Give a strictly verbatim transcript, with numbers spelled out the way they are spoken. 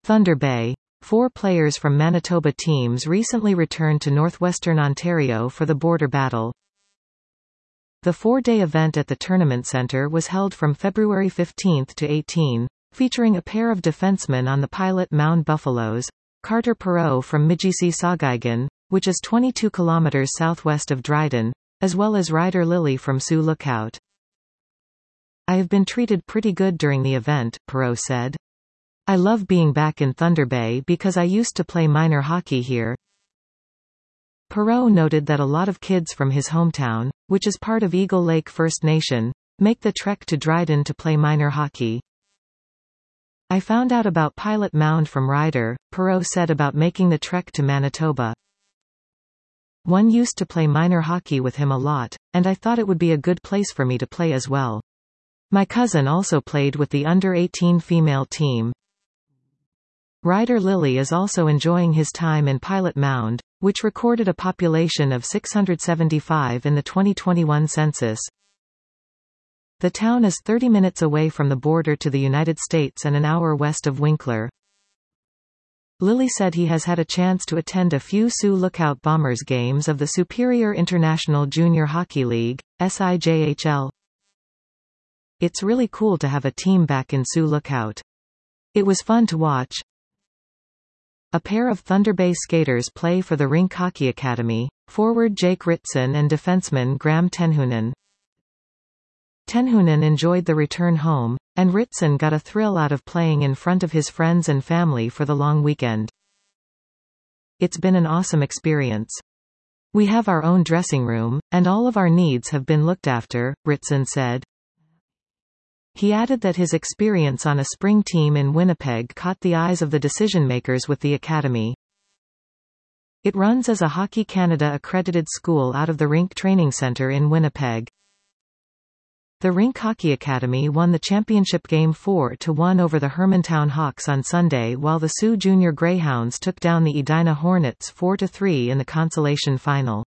Thunder Bay. Four players from Manitoba teams recently returned to northwestern Ontario for the border battle. The four-day event at the Tournament Centre was held from February fifteenth to eighteenth, featuring a pair of defensemen on the Pilot Mound Buffaloes, Carter Perreault from Mississauga, which is twenty-two kilometers southwest of Dryden, as well as Ryder Lilly from Sioux Lookout. "I have been treated pretty good during the event," Perreault said. "I love being back in Thunder Bay because I used to play minor hockey here." Perreault noted that a lot of kids from his hometown, which is part of Eagle Lake First Nation, make the trek to Dryden to play minor hockey. "I found out about Pilot Mound from Ryder," Perreault said about making the trek to Manitoba. "One used to play minor hockey with him a lot, and I thought it would be a good place for me to play as well. My cousin also played with the under eighteen female team." Ryder Lilly is also enjoying his time in Pilot Mound, which recorded a population of six hundred seventy-five in the twenty twenty-one census. The town is thirty minutes away from the border to the United States and an hour west of Winkler. Lilly said he has had a chance to attend a few Sioux Lookout Bombers games of the Superior International Junior Hockey League, S I J H L. "It's really cool to have a team back in Sioux Lookout. It was fun to watch." A pair of Thunder Bay skaters play for the Rink Hockey Academy, forward Jake Ritson and defenseman Graham Tenhunen. Tenhunen enjoyed the return home, and Ritson got a thrill out of playing in front of his friends and family for the long weekend. "It's been an awesome experience. We have our own dressing room, and all of our needs have been looked after," Ritson said. He added that his experience on a spring team in Winnipeg caught the eyes of the decision-makers with the academy. It runs as a Hockey Canada accredited school out of the Rink Training Centre in Winnipeg. The Rink Hockey Academy won the championship game four to one over the Hermantown Hawks on Sunday, while the Sioux Junior Greyhounds took down the Edina Hornets four to three in the consolation final.